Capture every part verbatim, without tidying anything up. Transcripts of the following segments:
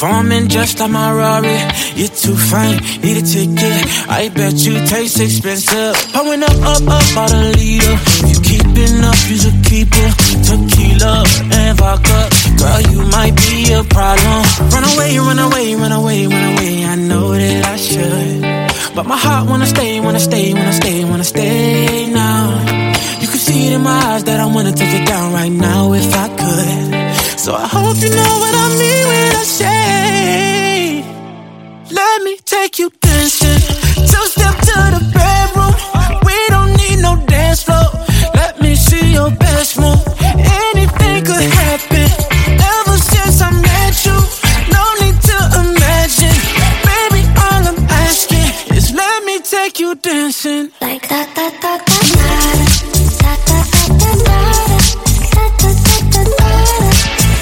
Performing just like my Rari. You're too fine, need a ticket. I bet you taste expensive. Pouring up, up, up, about a liter. If you keeping up, you's a keeper. Tequila and vodka. Girl, you might be a problem. Run away, run away, run away, run away. I know that I should, but my heart wanna stay, wanna stay, wanna stay, wanna stay now. You can see it in my eyes that I wanna take it down right now if I could. So I hope you know what I mean when I say, let me take you dancing. Two step to the bedroom. We don't need no dance floor. Let me see your best move. Anything could happen. Ever since I met you, no need to imagine. Baby, all I'm asking is let me take you dancing. Like da da da da da. Da da da da da. Da da da da da.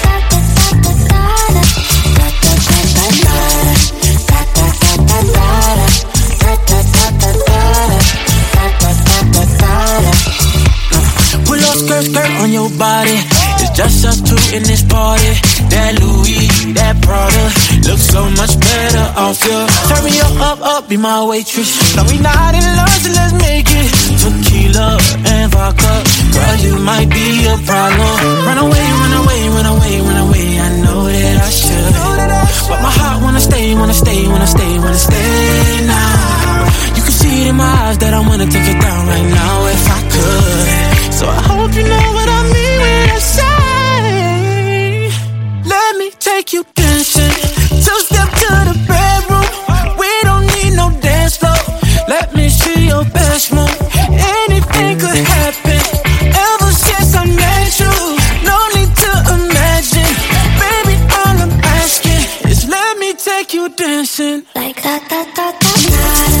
Skirt, skirt on your body. It's just us two in this party. That Louis, that Prada looks so much better off you. Turn me up, up, up, be my waitress. No, we not in love, so let's make it. Tequila and vodka. Girl, you might be a problem. Run away, run away, run away, run away. I know that I should, but my heart wanna stay, wanna stay, wanna stay, wanna stay now. You can see it in my eyes that I wanna take it down right now if I could. So I hope you know what I mean when I say, let me take you dancing. Two step to the bedroom. We don't need no dance floor. Let me see your best move. Anything could happen. Ever since I met you, no need to imagine. Baby, all I'm asking is let me take you dancing. Like da da da da da.